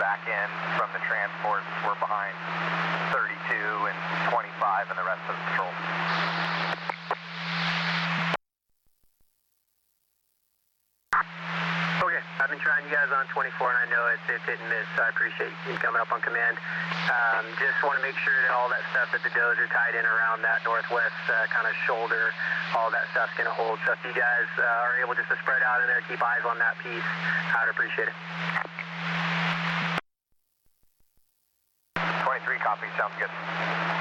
back in from the transports. We're behind 32 and 25 and the rest of the patrol. Okay, I've been trying you guys on 24, and I know it's hit and miss, so I appreciate you coming up on command. Just want to make sure that all that stuff that the does are tied in around that northwest kind of shoulder, all that stuff's going to hold. So if you guys are able just to spread out in there, keep eyes on that piece, I would appreciate it. 23 copy, sounds good.